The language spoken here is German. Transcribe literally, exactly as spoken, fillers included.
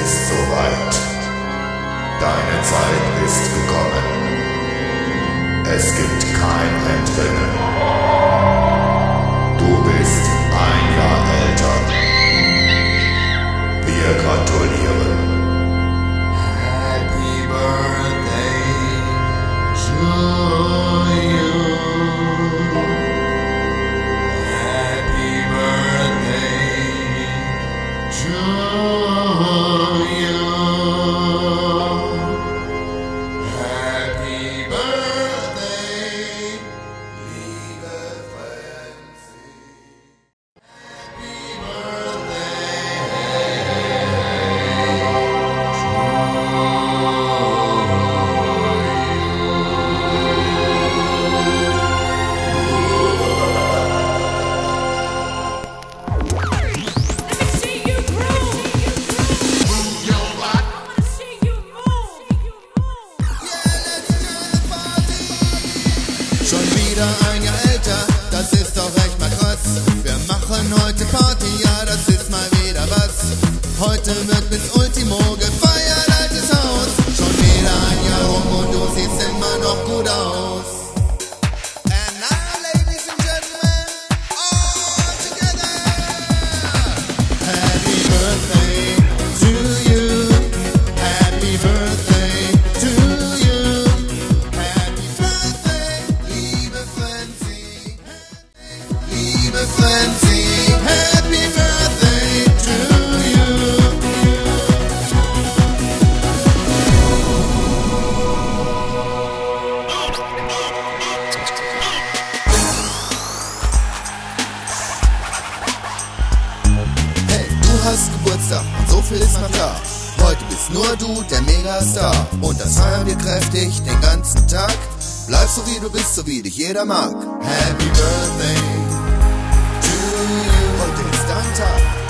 ist soweit. Deine Zeit ist gekommen. Es gibt kein Entrinnen. Du bist ein Jahr älter. Wir gratulieren. Happy birthday to you. Happy birthday to you. Happy birthday, liebe Franzi. Happy Schon wieder ein Jahr älter, das ist doch echt mal krass. Wir machen heute Party, ja, das ist mal wieder was. Heute wird bis Ultimo gefeiert, altes Haus. Schon wieder ein Jahr rum und du siehst immer noch gut aus. And now, ladies and gentlemen, all together. Happy birthday to you. Happy birthday to you. Happy birthday, liebe Franzi. Liebe Franzi, happy birthday to you. Hey, du hast Geburtstag und so viel ist mal klar. Heute bist nur du der Megastar. Und das feiern wir kräftig den ganzen Tag. Bleib so wie du bist, so wie dich jeder mag. Happy Birthday to you. Heute ist dein Tag.